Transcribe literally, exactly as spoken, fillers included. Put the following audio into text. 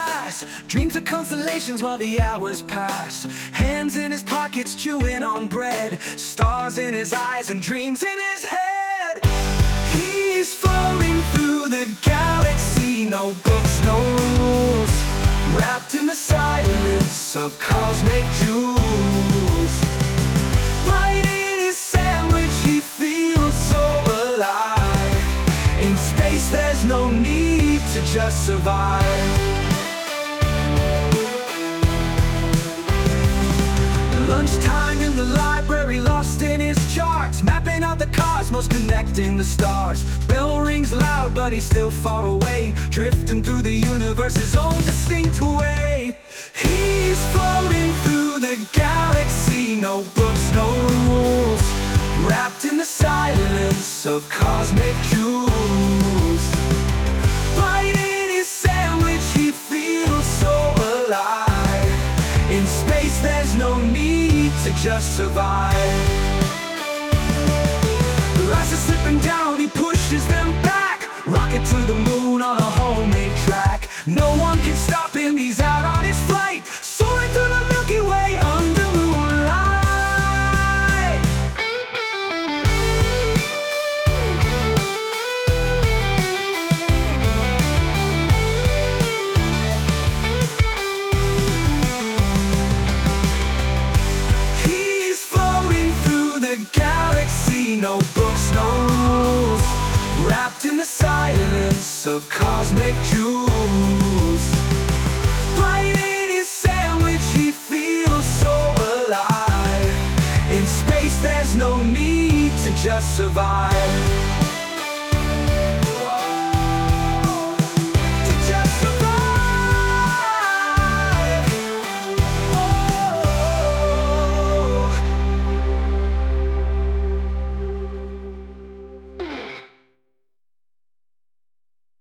glass. Dreams of constellations while the hours pass. Hands in his pockets chewing on bread. Stars in his eyes and dreams in his head. He's floating through the galaxy. No books, no rules. Wrapped in the silence of cosmic jewels. Biting his sandwich, he feels so alive. In space there's no need to just survive. Lunchtime in the library, lost in his charts. Mapping out the cosmos, connecting the stars. Bell rings loud, but he's still far away. Drifting through the universe's own distinct way. He's floating through the galaxy. No books, no rules. Wrapped in the silence of cosmic jewels. Biting his sandwich, he feels so alive. In space there's no need to just survive. Glasses slipping down, he pushes them back. Rocket to the moon on a homemade track. No one can stop him, he's out on his flight. Soaring through the Milky Way under moonlight. He's floating through the galaxy. No books, no rules. Wrapped in the silence of cosmic jewels. Biting his sandwich, he feels so alive. In space there's no need to just survive.